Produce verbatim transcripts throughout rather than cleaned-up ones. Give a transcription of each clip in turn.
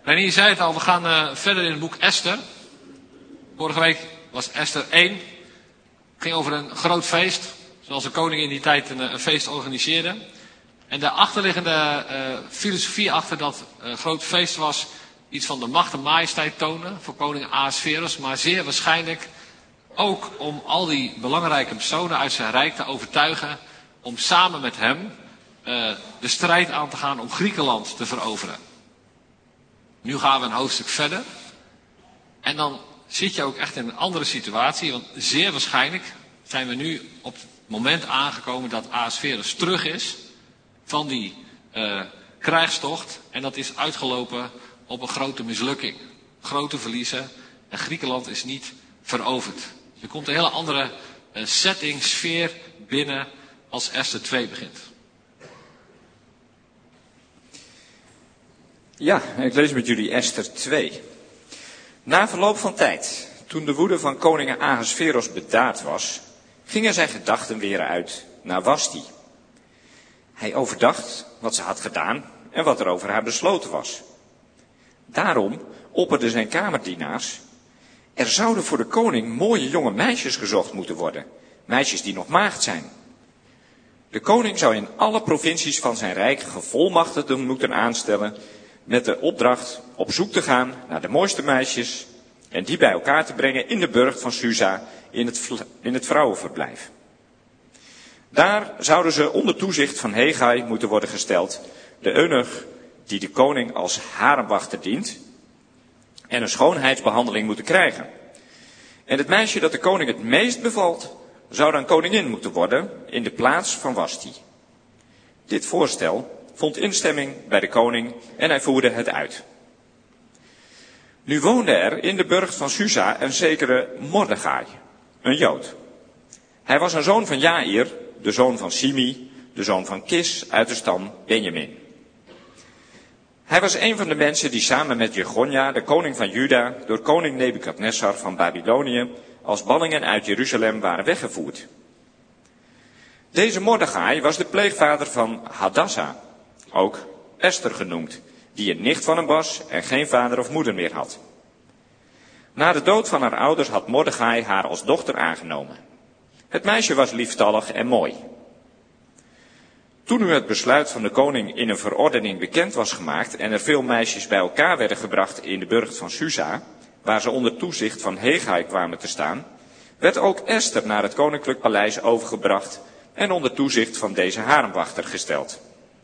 Renier zei het al, we gaan uh, verder in het boek Esther. Vorige week was Esther één. Het ging over een groot feest, zoals de koning in die tijd een, een feest organiseerde. En de achterliggende uh, filosofie achter dat uh, groot feest was iets van de macht en majesteit tonen voor koning Ahasveros, maar zeer waarschijnlijk ook om al die belangrijke personen uit zijn rijk te overtuigen om samen met hem uh, de strijd aan te gaan om Griekenland te veroveren. Nu gaan we een hoofdstuk verder. En dan zit je ook echt in een andere situatie, want zeer waarschijnlijk zijn we nu op het moment aangekomen dat Ahasveros terug is van die uh, krijgstocht. En dat is uitgelopen op een grote mislukking. Grote verliezen. En Griekenland is niet veroverd. Er komt een hele andere uh, setting, sfeer binnen als Esther twee begint. Ja, ik lees met jullie Esther twee. Na verloop van tijd, toen de woede van koning Ahasveros bedaard was, gingen zijn gedachten weer uit naar Vashti. Hij overdacht wat ze had gedaan en wat er over haar besloten was. Daarom opperden zijn kamerdienaars: er zouden voor de koning mooie jonge meisjes gezocht moeten worden, meisjes die nog maagd zijn. De koning zou in alle provincies van zijn rijk gevolmachtigden moeten aanstellen met de opdracht op zoek te gaan naar de mooiste meisjes en die bij elkaar te brengen in de burcht van Susa in het, in het vrouwenverblijf. Daar zouden ze onder toezicht van Hegai moeten worden gesteld, de eunuch die de koning als haremwachter dient en een schoonheidsbehandeling moeten krijgen. En het meisje dat de koning het meest bevalt, zou dan koningin moeten worden in de plaats van Vashti. Dit voorstel vond instemming bij de koning en hij voerde het uit. Nu woonde er in de burcht van Susa een zekere Mordechai, een Jood. Hij was een zoon van Jair, de zoon van Simi, de zoon van Kis uit de stam Benjamin. Hij was een van de mensen die samen met Jegonja, de koning van Juda, door koning Nebukadnessar van Babylonië als ballingen uit Jeruzalem waren weggevoerd. Deze Mordechai was de pleegvader van Hadassa, ook Esther genoemd, die een nicht van hem was en geen vader of moeder meer had. Na de dood van haar ouders had Mordechai haar als dochter aangenomen. Het meisje was lieftallig en mooi. Toen nu het besluit van de koning in een verordening bekend was gemaakt en er veel meisjes bij elkaar werden gebracht in de burcht van Susa, waar ze onder toezicht van Hegai kwamen te staan, werd ook Esther naar het koninklijk paleis overgebracht en onder toezicht van deze haremwachter gesteld.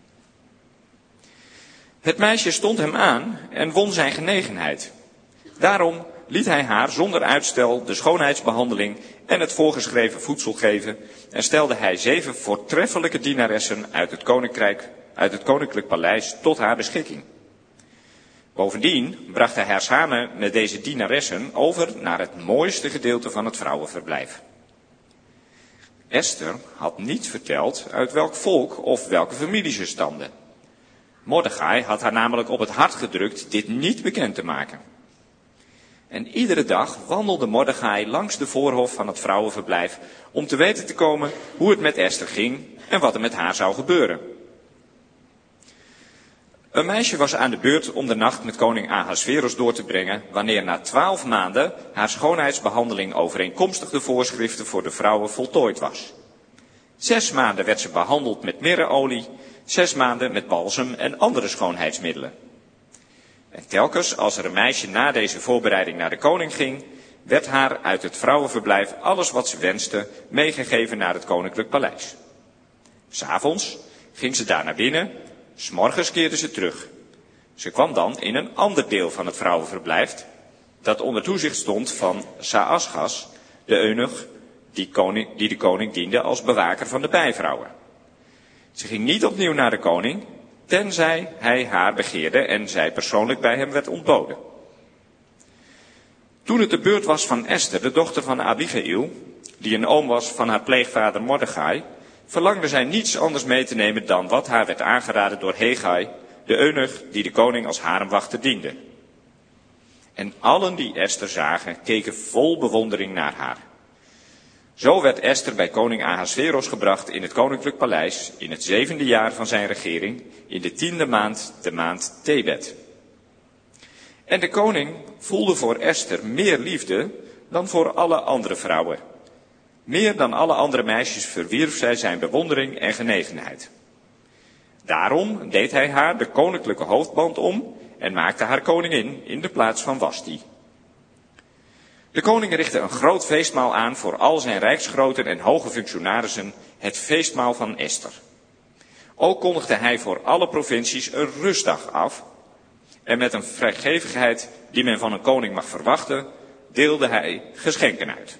Het meisje stond hem aan en won zijn genegenheid. Daarom liet hij haar zonder uitstel de schoonheidsbehandeling en het voorgeschreven voedsel geven en stelde hij zeven voortreffelijke dienaressen uit het koninkrijk, uit het koninklijk paleis tot haar beschikking. Bovendien bracht hij haar samen met deze dienaressen over naar het mooiste gedeelte van het vrouwenverblijf. Esther had niet verteld uit welk volk of welke familie ze stamde. Mordechai had haar namelijk op het hart gedrukt dit niet bekend te maken. En iedere dag wandelde Mordechai langs de voorhof van het vrouwenverblijf om te weten te komen hoe het met Esther ging en wat er met haar zou gebeuren. Een meisje was aan de beurt om de nacht met koning Ahasveros door te brengen, wanneer na twaalf maanden haar schoonheidsbehandeling overeenkomstig de voorschriften voor de vrouwen voltooid was. Zes maanden werd ze behandeld met mirreolie, zes maanden met balsem en andere schoonheidsmiddelen. En telkens als er een meisje na deze voorbereiding naar de koning ging, werd haar uit het vrouwenverblijf alles wat ze wenste meegegeven naar het koninklijk paleis. 'S Avonds ging ze daar naar binnen, 's morgens keerde ze terug. Ze kwam dan in een ander deel van het vrouwenverblijf, dat onder toezicht stond van Saasgas, de eunuch die, koning, die de koning diende als bewaker van de bijvrouwen. Ze ging niet opnieuw naar de koning, tenzij hij haar begeerde en zij persoonlijk bij hem werd ontboden. Toen het de beurt was van Esther, de dochter van Abigail, die een oom was van haar pleegvader Mordechai, verlangde zij niets anders mee te nemen dan wat haar werd aangeraden door Hegai, de eunuch die de koning als haremwachter diende. En allen die Esther zagen, keken vol bewondering naar haar. Zo werd Esther bij koning Ahasveros gebracht in het koninklijk paleis, in het zevende jaar van zijn regering, in de tiende maand, de maand Tebet. En de koning voelde voor Esther meer liefde dan voor alle andere vrouwen. Meer dan alle andere meisjes verwierf zij zijn bewondering en genegenheid. Daarom deed hij haar de koninklijke hoofdband om en maakte haar koningin in de plaats van Vasti. De koning richtte een groot feestmaal aan voor al zijn rijksgroten en hoge functionarissen, het feestmaal van Esther. Ook kondigde hij voor alle provincies een rustdag af. En met een vrijgevigheid die men van een koning mag verwachten, deelde hij geschenken uit.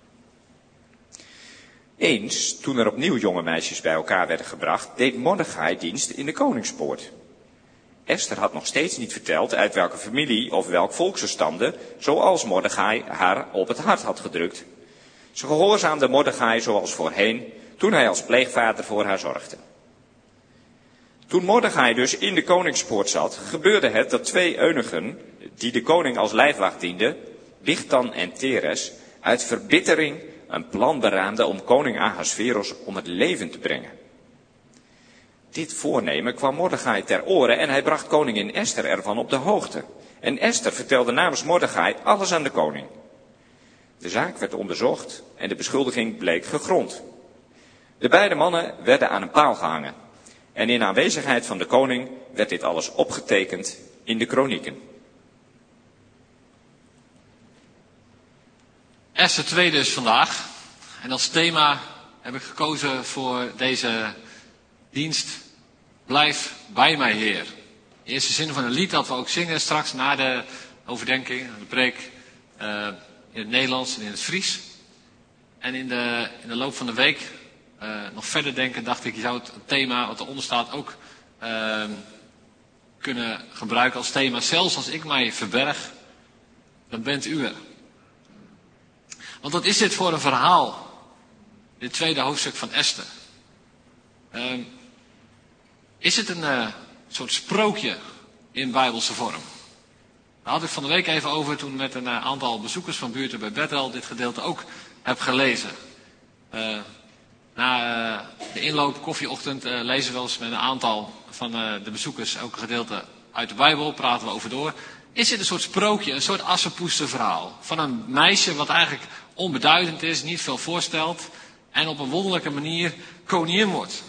Eens, toen er opnieuw jonge meisjes bij elkaar werden gebracht, deed Mordechai dienst in de koningspoort. Esther had nog steeds niet verteld uit welke familie of welk volk ze stamde, zoals Mordechai haar op het hart had gedrukt. Ze gehoorzaamde Mordechai zoals voorheen, toen hij als pleegvader voor haar zorgde. Toen Mordechai dus in de koningspoort zat, gebeurde het dat twee eunuchen, die de koning als lijfwacht dienden, Bigtan en Teres, uit verbittering een plan beraamden om koning Ahasveros om het leven te brengen. Dit voornemen kwam Mordechai ter oren en hij bracht koningin Esther ervan op de hoogte. En Esther vertelde namens Mordechai alles aan de koning. De zaak werd onderzocht en de beschuldiging bleek gegrond. De beide mannen werden aan een paal gehangen. En in aanwezigheid van de koning werd dit alles opgetekend in de kronieken. Esther twee dus vandaag. En als thema heb ik gekozen voor deze dienst: Blijf bij mij, Heer. De eerste zin van een lied dat we ook zingen straks na de overdenking, de preek, uh, in het Nederlands en in het Fries. En in de, in de loop van de week uh, nog verder denken, dacht ik, je zou het thema wat eronder staat ook uh, kunnen gebruiken als thema. Zelfs als ik mij verberg, dan bent u er. Want wat is dit voor een verhaal? Dit tweede hoofdstuk van Esther. Uh, is het een uh, soort sprookje in bijbelse vorm? Daar had ik van de week even over toen met een uh, aantal bezoekers van Buurten bij Bethel dit gedeelte ook heb gelezen. Uh, na uh, de inloop koffieochtend uh, lezen we wel eens met een aantal van uh, de bezoekers ook een gedeelte uit de Bijbel, praten we over door. Is dit een soort sprookje, een soort assenpoester verhaal van een meisje wat eigenlijk onbeduidend is, niet veel voorstelt en op een wonderlijke manier koningin wordt?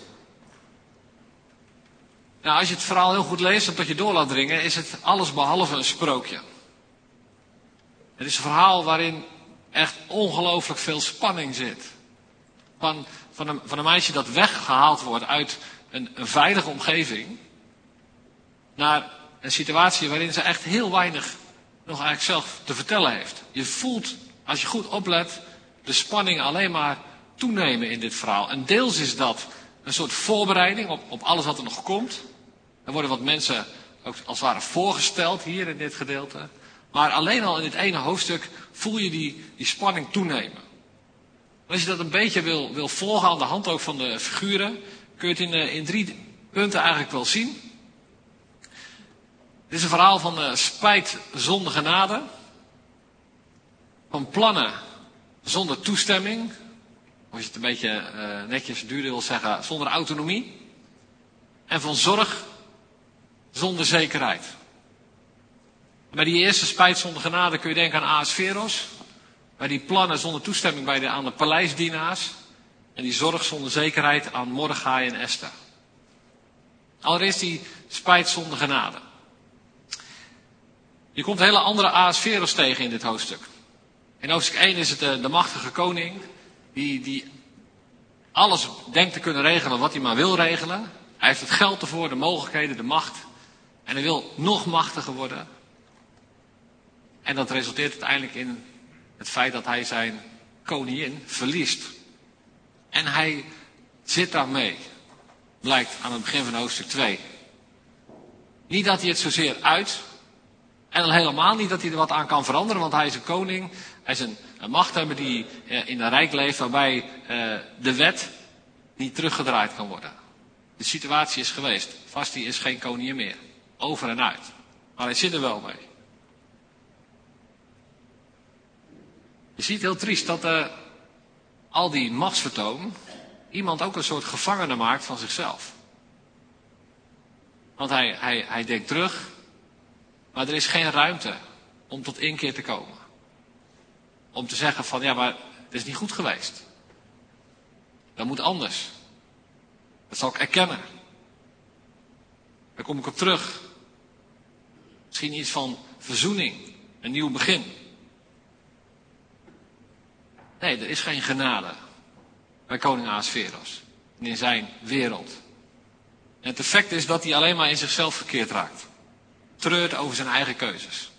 Nou, als je het verhaal heel goed leest en tot je door laat dringen, is het alles behalve een sprookje. Het is een verhaal waarin echt ongelooflijk veel spanning zit. Van, van, een, van een meisje dat weggehaald wordt uit een, een veilige omgeving naar een situatie waarin ze echt heel weinig nog eigenlijk zelf te vertellen heeft. Je voelt, als je goed oplet, de spanning alleen maar toenemen in dit verhaal. En deels is dat een soort voorbereiding op, op alles wat er nog komt. Er worden wat mensen ook als het ware voorgesteld hier in dit gedeelte. Maar alleen al in dit ene hoofdstuk voel je die, die spanning toenemen. En als je dat een beetje wil, wil volgen aan de hand ook van de figuren, kun je het in, in drie punten eigenlijk wel zien. Dit is een verhaal van uh, spijt zonder genade. Van plannen zonder toestemming. Of als je het een beetje uh, netjes duurder wil zeggen, zonder autonomie. En van zorg zonder zekerheid. Bij die eerste spijt zonder genade kun je denken aan Ahasveros. Bij die plannen zonder toestemming bij de, aan de paleisdienaars. En die zorg zonder zekerheid aan Mordechai en Esther. Allereerst die spijt zonder genade. Je komt hele andere Ahasveros tegen in dit hoofdstuk. In hoofdstuk één is het de, de machtige koning. Die, die alles denkt te kunnen regelen wat hij maar wil regelen. Hij heeft het geld ervoor, de mogelijkheden, de macht. En hij wil nog machtiger worden. En dat resulteert uiteindelijk in het feit dat hij zijn koningin verliest. En hij zit daarmee. Blijkt aan het begin van hoofdstuk twee. Niet dat hij het zozeer uit. En al helemaal niet dat hij er wat aan kan veranderen. Want hij is een koning. Hij is een, een machthebber die uh, in een rijk leeft waarbij uh, de wet niet teruggedraaid kan worden. De situatie is geweest. Vasti is geen koningin meer. Over en uit. Maar hij zit er wel mee. Je ziet heel triest dat uh, al die machtsvertoon iemand ook een soort gevangene maakt van zichzelf. Want hij, hij, hij denkt terug. Maar er is geen ruimte om tot inkeer te komen. Om te zeggen van, ja, maar het is niet goed geweest. Dat moet anders. Dat zal ik erkennen. Daar kom ik op terug. Misschien iets van verzoening, een nieuw begin. Nee, er is geen genade bij koning Ahasveros en in zijn wereld. En het effect is dat hij alleen maar in zichzelf verkeerd raakt. Treurt over zijn eigen keuzes.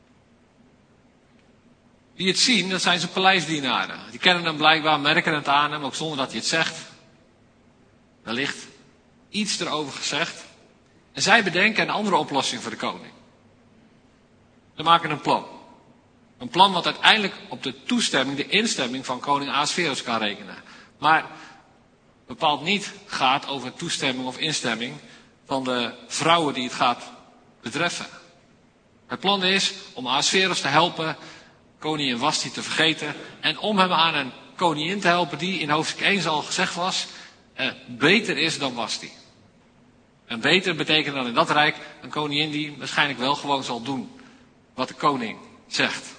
Die het zien, dat zijn zijn paleisdienaren. Die kennen hem blijkbaar, merken het aan hem, ook zonder dat hij het zegt. Wellicht iets erover gezegd. En zij bedenken een andere oplossing voor de koning. Ze maken een plan. Een plan wat uiteindelijk op de toestemming, de instemming van koning Ahasveros kan rekenen. Maar bepaald niet gaat over toestemming of instemming van de vrouwen die het gaat betreffen. Het plan is om Ahasveros te helpen koningin Vashti te vergeten en om hem aan een koningin te helpen die in hoofdstuk één al gezegd was, eh, beter is dan Vashti. En beter betekent dan in dat rijk een koningin die waarschijnlijk wel gewoon zal doen wat de koning zegt.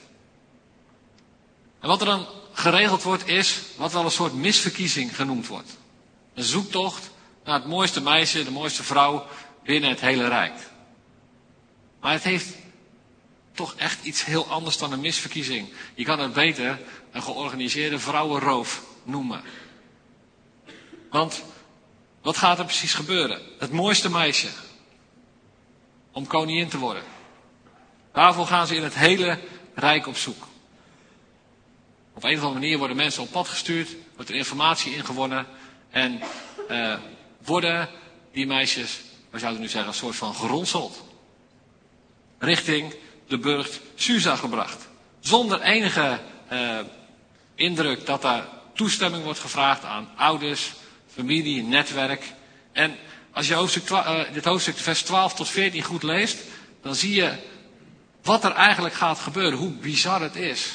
En wat er dan geregeld wordt is wat wel een soort misverkiezing genoemd wordt. Een zoektocht naar het mooiste meisje, de mooiste vrouw binnen het hele rijk. Maar het heeft toch echt iets heel anders dan een misverkiezing. Je kan het beter een georganiseerde vrouwenroof noemen. Want wat gaat er precies gebeuren? Het mooiste meisje om koningin te worden. Daarvoor gaan ze in het hele rijk op zoek. Op een of andere manier worden mensen op pad gestuurd, wordt er informatie ingewonnen en uh, worden die meisjes, we zouden nu zeggen, een soort van geronseld. Richting de burcht Susa gebracht. Zonder enige uh, indruk dat daar toestemming wordt gevraagd aan ouders, familie, netwerk. En als je hoofdstuk, uh, dit hoofdstuk vers twaalf tot veertien goed leest, dan zie je wat er eigenlijk gaat gebeuren, hoe bizar het is.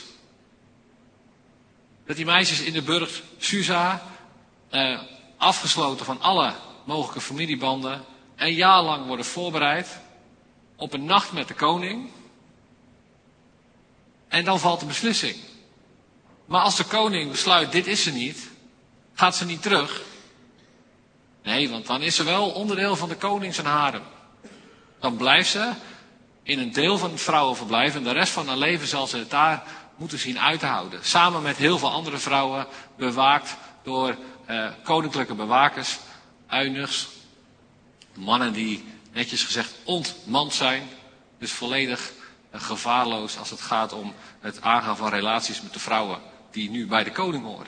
Dat die meisjes in de burcht Susa, uh, afgesloten van alle mogelijke familiebanden, een jaar lang worden voorbereid op een nacht met de koning. En dan valt de beslissing. Maar als de koning besluit, dit is ze niet, gaat ze niet terug. Nee, want dan is ze wel onderdeel van de koning zijn harem. Dan blijft ze in een deel van het vrouwenverblijf en de rest van haar leven zal ze het daar moeten zien uit te houden. Samen met heel veel andere vrouwen, bewaakt door uh, koninklijke bewakers, eunuchs, mannen die netjes gezegd ontmand zijn. Dus volledig uh, gevaarloos als het gaat om het aangaan van relaties met de vrouwen die nu bij de koning horen.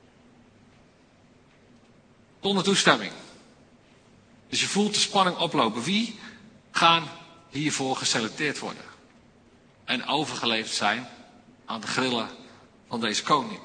Zonder toestemming. Dus je voelt de spanning oplopen. Wie gaan hiervoor geselecteerd worden? En overgeleverd zijn aan de grillen van deze koning.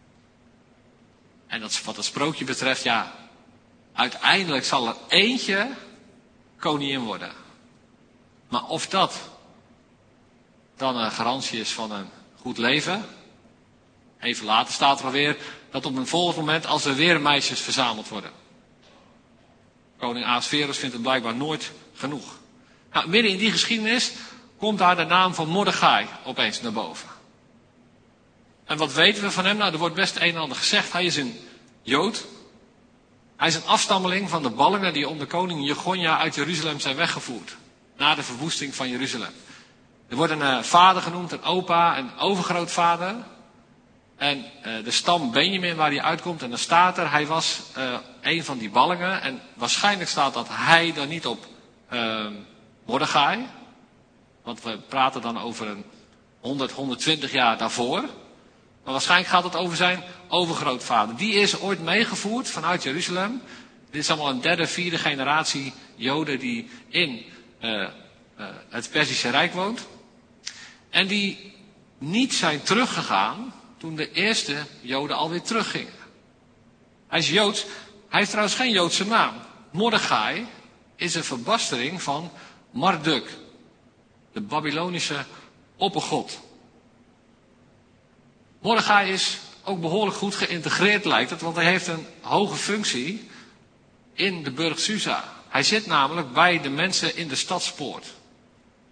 En dat, wat dat sprookje betreft, ja, uiteindelijk zal er eentje koningin worden. Maar of dat dan een garantie is van een goed leven. Even later staat er alweer dat op een volgend moment als er weer meisjes verzameld worden. Koning Ahasveros vindt het blijkbaar nooit genoeg. Nou, midden in die geschiedenis komt daar de naam van Mordechai opeens naar boven. En wat weten we van hem? Nou, er wordt best een en ander gezegd. Hij is een Jood. Hij is een afstammeling van de ballingen die onder koning Jegonja uit Jeruzalem zijn weggevoerd. Na de verwoesting van Jeruzalem. Er wordt een uh, vader genoemd, een opa, een overgrootvader. En uh, de stam Benjamin waar hij uitkomt. En dan staat er, hij was uh, een van die ballingen. En waarschijnlijk staat dat hij dan niet op uh, Mordechai. Want we praten dan over een honderd, honderdtwintig jaar daarvoor. Maar waarschijnlijk gaat het over zijn overgrootvader. Die is ooit meegevoerd vanuit Jeruzalem. Dit is allemaal een derde, vierde generatie Joden die in uh, uh, het Perzische Rijk woont. En die niet zijn teruggegaan toen de eerste Joden alweer teruggingen. Hij is Joods. Hij heeft trouwens geen Joodse naam. Mordechai is een verbastering van Marduk. De Babylonische oppergod. Mordechai is ook behoorlijk goed geïntegreerd, lijkt het, want hij heeft een hoge functie in de burcht Susa. Hij zit namelijk bij de mensen in de stadspoort.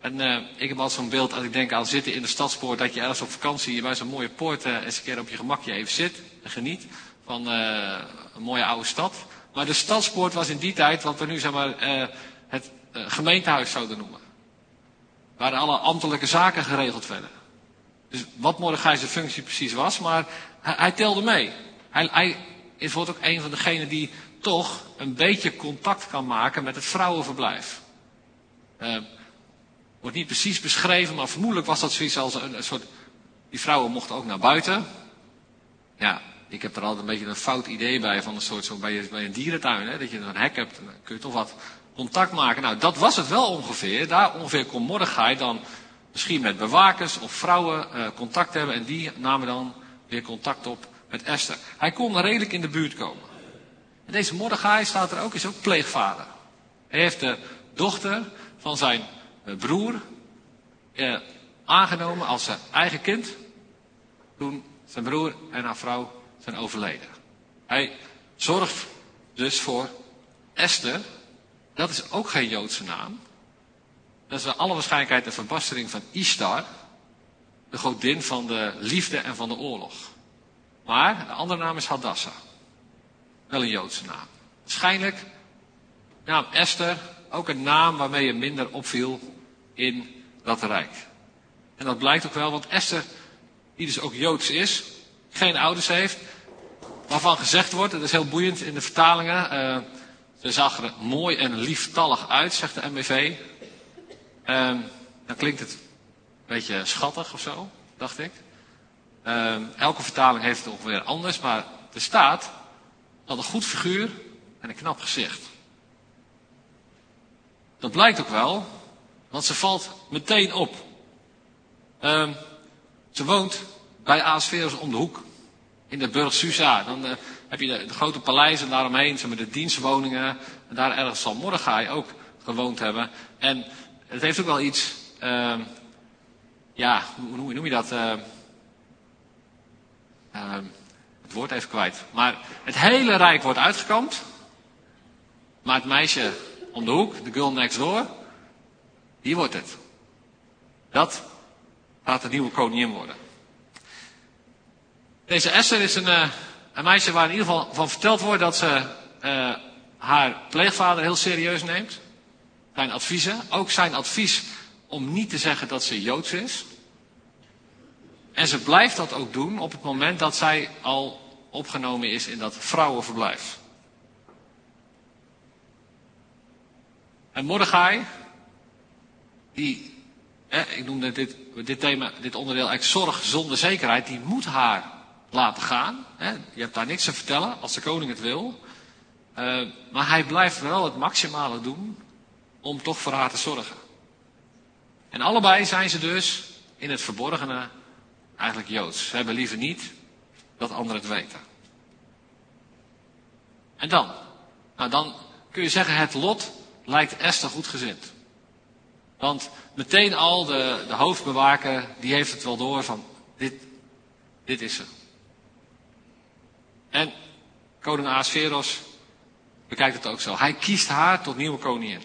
En uh, ik heb altijd zo'n beeld, als ik denk aan zitten in de stadspoort, dat je ergens op vakantie bij zo'n mooie poort uh, eens een keer op je gemakje even zit en geniet van uh, een mooie oude stad. Maar de stadspoort was in die tijd wat we nu zeg maar uh, het uh, gemeentehuis zouden noemen. Waar alle ambtelijke zaken geregeld werden. Dus wat Mordechai zijn functie precies was, maar hij, hij telde mee. Hij, hij is wordt ook een van degenen die toch een beetje contact kan maken met het vrouwenverblijf. Uh, wordt niet precies beschreven, maar vermoedelijk was dat zoiets als een, een soort... Die vrouwen mochten ook naar buiten. Ja, ik heb er altijd een beetje een fout idee bij van een soort zo bij, bij een dierentuin. Hè, dat je een hek hebt en dan kun je toch wat contact maken. Nou, dat was het wel ongeveer. Daar ongeveer kon Mordechai dan misschien met bewakers of vrouwen uh, contact hebben. En die namen dan weer contact op met Esther. Hij kon redelijk in de buurt komen. En deze Mordechai staat er ook, is ook pleegvader. Hij heeft de dochter van zijn uh, broer uh, aangenomen als zijn eigen kind. Toen zijn broer en haar vrouw zijn overleden. Hij zorgt dus voor Esther. Dat is ook geen Joodse naam. Dat is naar alle waarschijnlijkheid een verbastering van Ishtar. De godin van de liefde en van de oorlog. Maar de andere naam is Hadassah. Wel een Joodse naam. Waarschijnlijk, naam Esther, ook een naam waarmee je minder opviel in dat rijk. En dat blijkt ook wel, want Esther, die dus ook Joods is, geen ouders heeft, waarvan gezegd wordt, dat is heel boeiend in de vertalingen, uh, ze zag er mooi en lieftallig uit, zegt de M B V. Uh, dan klinkt het een beetje schattig of zo, dacht ik. Uh, elke vertaling heeft het ongeveer anders, maar er staat, had een goed figuur en een knap gezicht. Dat blijkt ook wel, want ze valt meteen op. Uh, ze woont bij Ahasveros om de hoek. In de Burg Susa. Dan uh, heb je de, de grote paleizen daaromheen. Zeg maar de dienstwoningen. En daar ergens zal Mordechai ook gewoond hebben. En het heeft ook wel iets... Uh, ja, hoe, hoe noem je dat? Uh, uh, het woord even kwijt. Maar het hele rijk wordt uitgekampt. Maar het meisje om de hoek, de girl next door, die wordt het. Dat gaat de nieuwe koningin worden. Deze Esther is een, uh, een meisje waar in ieder geval van verteld wordt dat ze uh, haar pleegvader heel serieus neemt. Zijn adviezen. Ook zijn advies om niet te zeggen dat ze Joods is. En ze blijft dat ook doen op het moment dat zij al opgenomen is in dat vrouwenverblijf. En Mordechai, die, eh, ik noemde dit, dit thema, dit onderdeel eigenlijk zorg zonder zekerheid, die moet haar laten gaan. Hè. Je hebt daar niks te vertellen als de koning het wil. Uh, maar hij blijft wel het maximale doen om toch voor haar te zorgen. En allebei zijn ze dus in het verborgene eigenlijk Joods. Ze hebben liever niet dat anderen het weten. En dan? Nou, dan kun je zeggen, het lot lijkt Esther goedgezind. Want meteen al de, de hoofdbewaker, die heeft het wel door van, dit, dit is ze. En koning Ahasveros bekijkt het ook zo. Hij kiest haar tot nieuwe koningin.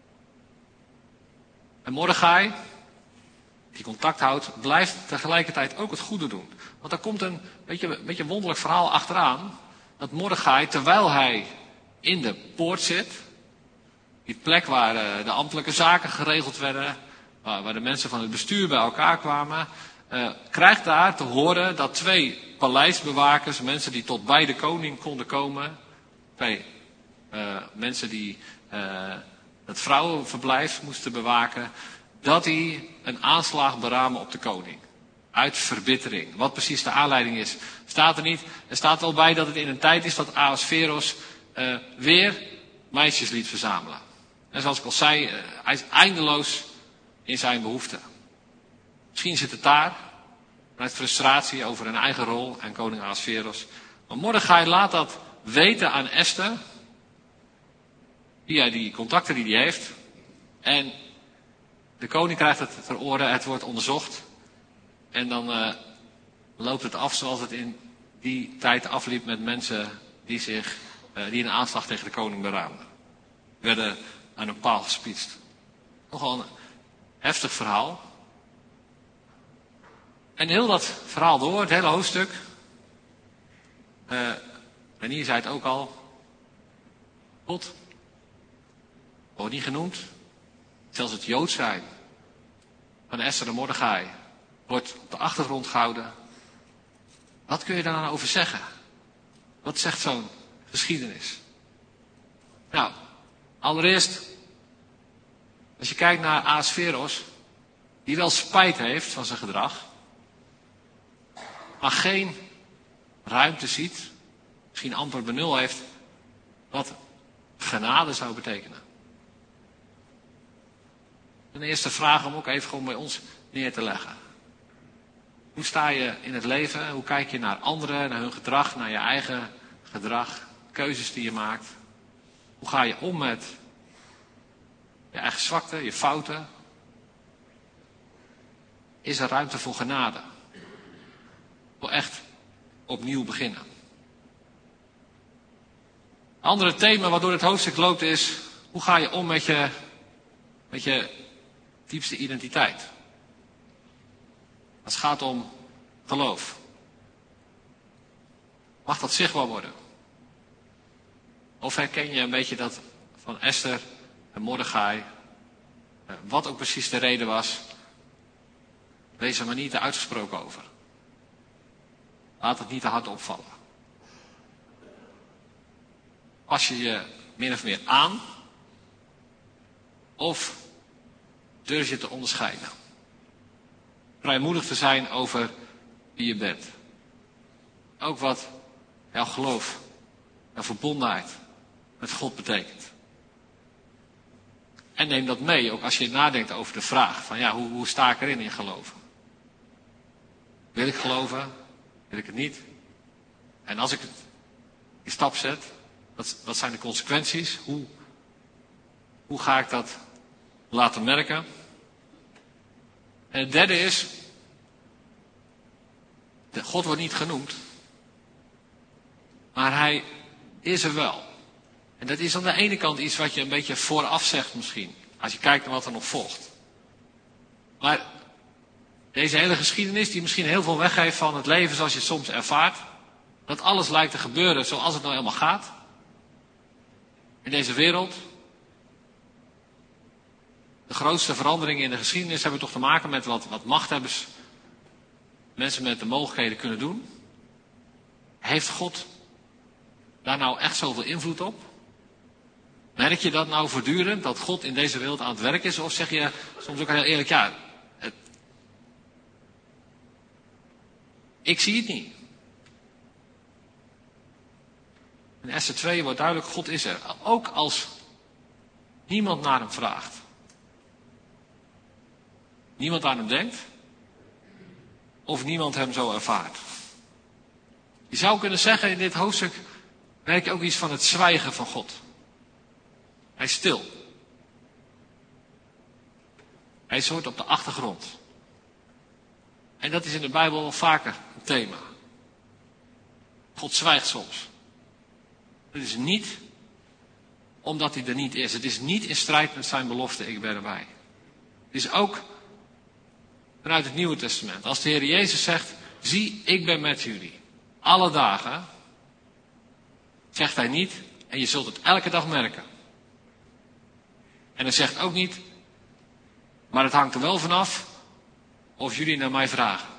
En Mordechai, die contact houdt, blijft tegelijkertijd ook het goede doen. Want er komt een beetje, een beetje wonderlijk verhaal achteraan. Dat Mordechai, terwijl hij in de poort zit, die plek waar de ambtelijke zaken geregeld werden, waar, waar de mensen van het bestuur bij elkaar kwamen, uh, krijgt daar te horen dat twee paleisbewakers, mensen die tot bij de koning konden komen, twee uh, mensen die uh, het vrouwenverblijf moesten bewaken, dat die een aanslag beramen op de koning. Uit verbittering. Wat precies de aanleiding is, staat er niet. Er staat wel bij dat het in een tijd is dat Ahasveros uh, weer meisjes liet verzamelen. En zoals ik al zei, uh, hij is eindeloos in zijn behoeften. Misschien zit het daar, vanuit frustratie over een eigen rol en koning Ahasveros. Maar Mordechai laat dat weten aan Esther, via die contacten die hij heeft. En de koning krijgt het ter oren, het wordt onderzocht. En dan uh, loopt het af zoals het in die tijd afliep met mensen die, zich, uh, die een aanslag tegen de koning beraamden. Werden aan een paal gespietst. Nogal een Heftig verhaal. En heel dat verhaal door, het hele hoofdstuk. Uh, Renier zei het ook al. God wordt niet genoemd. Zelfs het Joods zijn van Esther en Mordechai wordt op de achtergrond gehouden. Wat kun je daar nou over zeggen? Wat zegt zo'n geschiedenis? Nou, allereerst, als je kijkt naar Ahasveros, die wel spijt heeft van zijn gedrag, maar geen ruimte ziet, misschien amper benul heeft, wat genade zou betekenen. Een eerste vraag om ook even gewoon bij ons neer te leggen. Hoe sta je in het leven? Hoe kijk je naar anderen, naar hun gedrag, naar je eigen gedrag, keuzes die je maakt? Hoe ga je om met je eigen zwakte, je fouten? Is er ruimte voor genade? Ik wil echt opnieuw beginnen. Een andere thema wat door het hoofdstuk loopt is, hoe ga je om met je, met je diepste identiteit? Als het gaat om geloof. Mag dat zichtbaar worden? Of herken je een beetje dat van Esther en Mordechai, wat ook precies de reden was, wees er maar niet te uitgesproken over. Laat het niet te hard opvallen. Pas je je min of meer aan, of durf je te onderscheiden? Vrijmoedig te zijn over wie je bent. Ook wat jouw geloof en verbondenheid met God betekent. En neem dat mee, ook als je nadenkt over de vraag van ja, hoe, hoe sta ik erin in geloven? Wil ik geloven? Wil ik het niet? En als ik het, die stap zet, wat, wat zijn de consequenties? Hoe, hoe ga ik dat laten merken? En het derde is, God wordt niet genoemd, maar hij is er wel. En dat is aan de ene kant iets wat je een beetje vooraf zegt misschien, als je kijkt naar wat er nog volgt. Maar deze hele geschiedenis die misschien heel veel weggeeft van het leven zoals je het soms ervaart, dat alles lijkt te gebeuren zoals het nou helemaal gaat, in deze wereld. De grootste veranderingen in de geschiedenis hebben toch te maken met wat, wat machthebbers, mensen met de mogelijkheden kunnen doen. Heeft God daar nou echt zoveel invloed op? Merk je dat nou voortdurend, dat God in deze wereld aan het werk is? Of zeg je soms ook heel eerlijk, ja, het, ik zie het niet. In Esther twee wordt duidelijk, God is er. Ook als niemand naar hem vraagt. Niemand aan hem denkt. Of niemand hem zo ervaart. Je zou kunnen zeggen, in dit hoofdstuk merk je ook iets van het zwijgen van God. Hij is stil. Hij soort op de achtergrond. En dat is in de Bijbel wel vaker een thema. God zwijgt soms. Het is niet omdat hij er niet is. Het is niet in strijd met zijn belofte, ik ben erbij. Het is ook vanuit het Nieuwe Testament. Als de Heer Jezus zegt, zie, ik ben met jullie. Alle dagen. Zegt hij niet, en je zult het elke dag merken. En hij zegt ook niet, maar het hangt er wel vanaf of jullie naar mij vragen.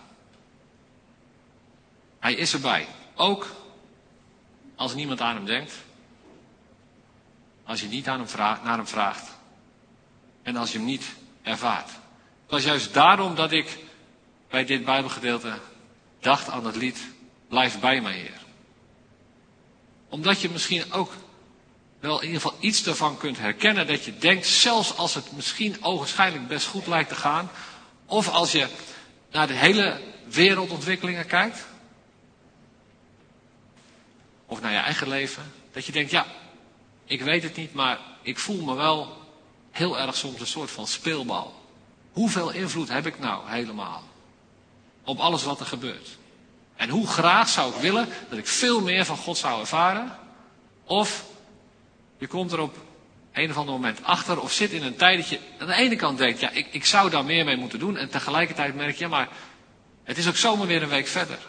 Hij is erbij. Ook als niemand aan hem denkt. Als je niet aan hem vraagt, naar hem vraagt. En als je hem niet ervaart. Het was juist daarom dat ik bij dit Bijbelgedeelte dacht aan het lied, blijf bij mij, Heer. Omdat je misschien ook wel in ieder geval iets ervan kunt herkennen. Dat je denkt, zelfs als het misschien ogenschijnlijk best goed lijkt te gaan. Of als je naar de hele wereldontwikkelingen kijkt. Of naar je eigen leven. Dat je denkt, ja, ik weet het niet, maar ik voel me wel heel erg soms een soort van speelbal. Hoeveel invloed heb ik nou helemaal op alles wat er gebeurt? En hoe graag zou ik willen dat ik veel meer van God zou ervaren? Of je komt er op een of ander moment achter of zit in een tijd dat je aan de ene kant denkt, ja, ik, ik zou daar meer mee moeten doen. En tegelijkertijd merk je, ja, maar het is ook zomaar weer een week verder.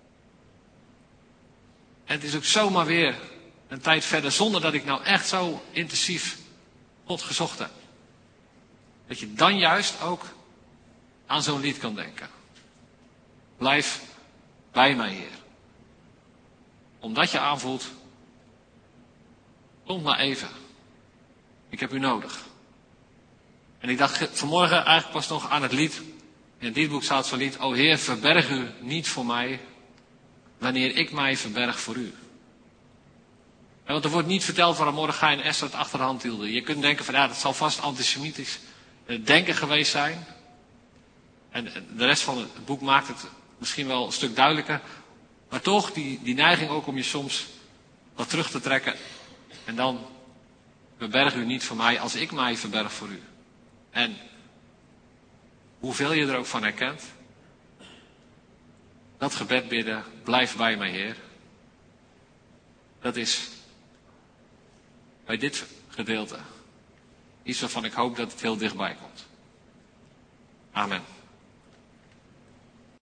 En het is ook zomaar weer een tijd verder zonder dat ik nou echt zo intensief God gezocht heb. Dat je dan juist ook aan zo'n lied kan denken. Blijf bij mij, Heer. Omdat je aanvoelt, kom maar even. Ik heb u nodig. En ik dacht vanmorgen eigenlijk pas nog aan het lied. In het liedboek staat zo'n lied. O Heer, verberg u niet voor mij, wanneer ik mij verberg voor u. En want er wordt niet verteld waarom Mordechai en Esther het achter de hand hielden. Je kunt denken van ja, dat zal vast antisemitisch denken geweest zijn. En de rest van het boek maakt het misschien wel een stuk duidelijker. Maar toch, die, die neiging ook om je soms wat terug te trekken. En dan, verberg u niet voor mij als ik mij verberg voor u. En hoeveel je er ook van herkent. Dat gebed bidden, blijf bij mij, Heer. Dat is bij dit gedeelte iets waarvan ik hoop dat het heel dichtbij komt. Amen.